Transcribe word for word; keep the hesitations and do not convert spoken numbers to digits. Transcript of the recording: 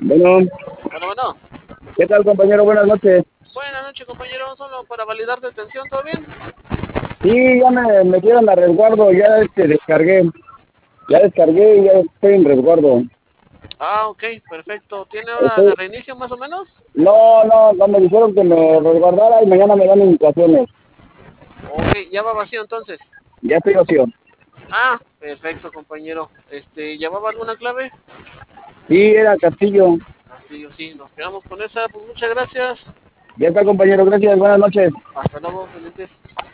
Bueno, Bueno, bueno. ¿qué tal, compañero? Buenas noches. Buenas noches, compañero. Solo para validar detención, ¿todo bien? Sí, ya me metieron a resguardo, ya este, descargué. Ya descargué y ya estoy en resguardo. Ah, ok, perfecto. ¿Tiene hora de Estoy... reinicio más o menos? No, no, no, me dijeron que me resguardara y mañana me dan indicaciones. Ok, ya va vacío entonces. Ya estoy ocio. Ah, perfecto, compañero. Este, ¿llevaba alguna clave? Sí, era Castillo. Castillo, sí, nos quedamos con esa. Pues muchas gracias. Ya está, compañero, gracias, buenas noches. Hasta luego, pendientes.